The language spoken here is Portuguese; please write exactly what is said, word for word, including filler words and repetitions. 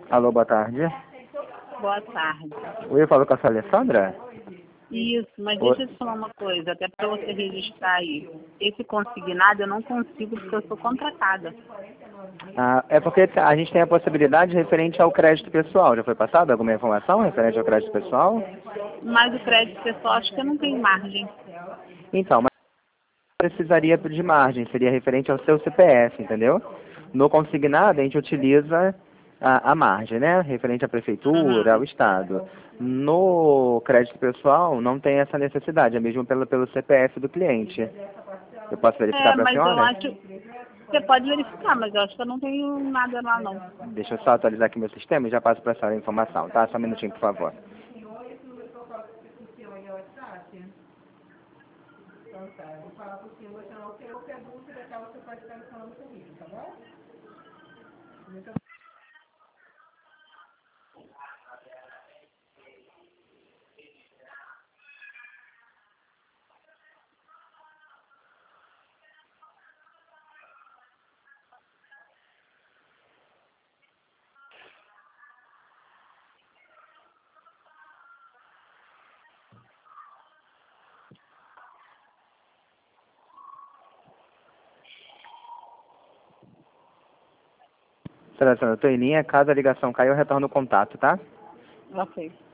Alô, boa tarde. Boa tarde. Oi, eu falo com a sua Alessandra? Isso, mas Oi. deixa eu te falar uma coisa, até para você registrar aí. Esse consignado eu não consigo porque eu sou contratada. Ah, é porque a gente tem a possibilidade referente ao crédito pessoal. Já foi passada alguma informação referente ao crédito pessoal? Mas o crédito pessoal acho que eu não tenho margem. Então, mas precisaria de margem, seria referente ao seu C P F, entendeu? No consignado a gente utiliza a, a margem, né? Referente à prefeitura, Uhum. ao Estado. No crédito pessoal não tem essa necessidade, é mesmo pelo, pelo C P F do cliente. Eu posso verificar É, para a mas eu senhora? acho. Você pode verificar, mas eu acho que eu não tenho nada lá não. Deixa eu só atualizar aqui meu sistema e já passo para a senhora a informação, tá? Só um minutinho, por favor. Selecionando, eu tô em linha, caso a ligação caia, eu retorno o contato, tá? Ok.